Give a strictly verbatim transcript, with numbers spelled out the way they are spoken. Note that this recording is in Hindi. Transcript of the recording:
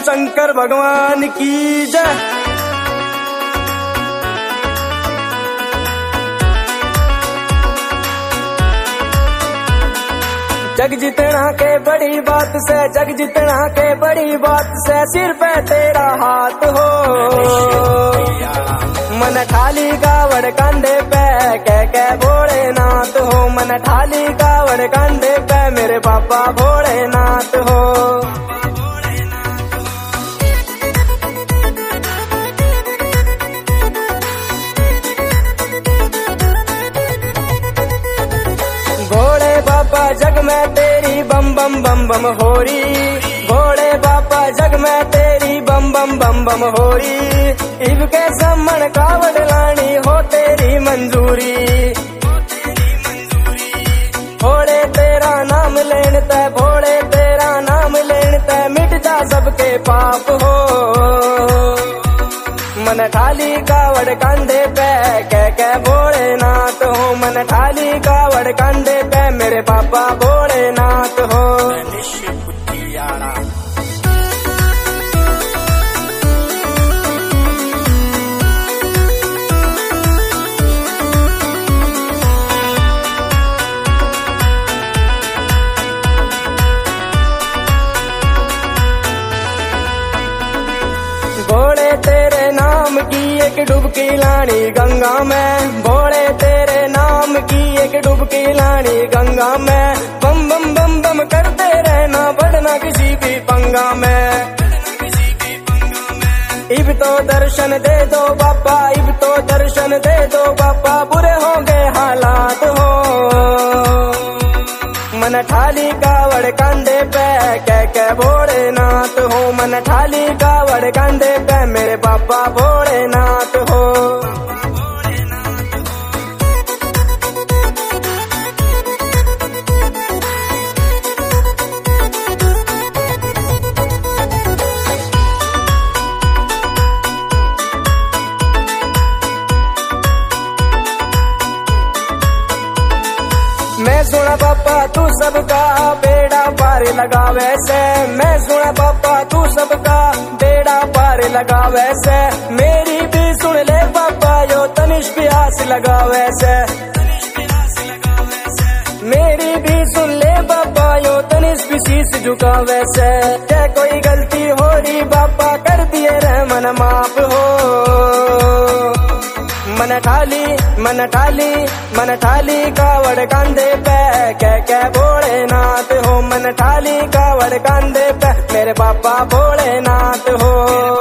शंकर भगवान की जय। जग जितना के बड़ी बात से, जग जितना के बड़ी बात से, सिर पे तेरा हाथ हो। मन ठाली कावड़ कांधे पे, कह कह भोलेनाथ हो। मन ठाली कावड़ कांधे पे, मेरे पापा भोलेनाथ हो। भोले बाबा जग में तेरी बम बम बम बम होरी। भोले बाबा जग में तेरी बम बम बम बम होरी। इब के समण कावड़ लानी हो तेरी मंजूरी। भोले तेरा नाम लेन ते, भोले तेरा नाम लेन ते, मिट जा सबके पाप हो। मन ठाली कावड़ कांधे पे, कह कह भोलेनाथ हो। मन ठाली कावड़ कांधे पे, मेरे पापा भोलेनाथ हो। भोले तेरे नाम की एक डुबकी लानी गंगा में। भोले तेरे नाम की एक डुबकी लानी गंगा में। बम बम बम बम करते रहना, बढ़ना किसी भी पंगा में। इब तो दर्शन दे दो बाबा, इब तो दर्शन दे दो बाबा, बुरे होंगे हालात हो। मन ठाली कावड़ कांधे पे, कह कह भोलेनाथ हो। मन ठाली कावड़ कांधे पे, मेरे पापा भोलेनाथ हो। मैं सुना पापा तू सबका बेड़ा पार लगावे से। मैं सुना पापा तू सबका बेड़ा पार लगावे से। मेरी भी सुन ले पापा यो तनिष प्यास लगावे से। मेरी भी सुन ले पापा यो तनिष भी शीश झुकावे से। क्या कोई गलती हो रही पापा, कर दिए रह मन माफ हो। मन ठाली मन ठाली मन ठाली कावड़ कांधे पे, कह कह भोलेनाथ हो। मन ठाली कावड़ कांधे पे, मेरे पापा भोलेनाथ हो।